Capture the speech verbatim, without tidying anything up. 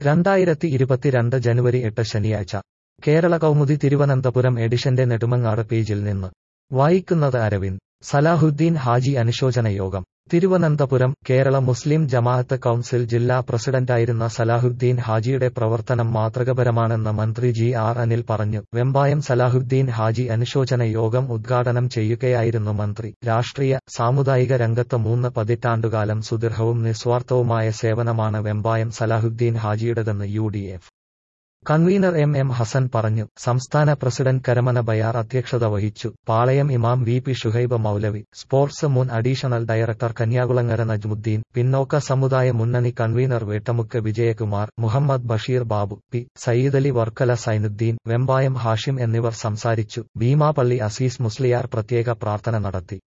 രണ്ടായിരത്തി ഇരുപത്തിരണ്ട് ജനുവരി എട്ട് ശനിയാഴ്ച കേരള കൗമുദി തിരുവനന്തപുരം എഡിഷന്റെ നെടുമങ്ങാട് പേജിൽ നിന്ന് വായിക്കുന്നത് അരവിന്ദ്. സലാഹുദ്ദീൻ ഹാജി അനുശോചന യോഗം തിരുവനന്തപുരം. കേരള മുസ്ലിം ജമാഅത്ത് കൗൺസിൽ ജില്ലാ പ്രസിഡന്റായിരുന്ന സലാഹുദ്ദീൻ ഹാജിയുടെ പ്രവർത്തനം മാതൃകാപരമാണെന്ന് മന്ത്രി ജി ആർ അനിൽ പറഞ്ഞു. വെമ്പായം സലാഹുദ്ദീൻ ഹാജി അനുശോചന യോഗം ഉദ്ഘാടനം ചെയ്യുകയായിരുന്നു മന്ത്രി. രാഷ്ട്രീയ, സാമുദായിക രംഗത്ത് മൂന്ന് പതിറ്റാണ്ടുകാലം സുദീർഘവും നിസ്വാർത്ഥവുമായ സേവനമാണ് വെമ്പായം സലാഹുദ്ദീൻ ഹാജിയുടേതെന്ന് U D F convener M M Hassan പറഞ്ഞു. സംസ്ഥാന പ്രസിഡന്റ് കരമന ബയാർ അധ്യക്ഷത വഹിച്ചു. പാളയം ഇമാം വി പി ഷുഹൈബ് മൗലവി, സ്പോർട്സ് മുൻ അഡീഷണൽ ഡയറക്ടർ കന്യാകുളങ്ങര നജ്മുദ്ദീൻ, പിന്നോക്ക സമുദായ മുന്നണി കൺവീനർ വേട്ടമുക്ക് വിജയകുമാർ, മുഹമ്മദ് ബഷീർ ബാബു, പി സയ്യിദലി വർക്കല സൈനുദ്ദീൻ, വെമ്പായം ഹാഷിം എന്നിവർ സംസാരിച്ചു. ഭീമാപള്ളി അസീസ് മുസ്ലിയാർ പ്രത്യേക പ്രാർത്ഥന നടത്തി.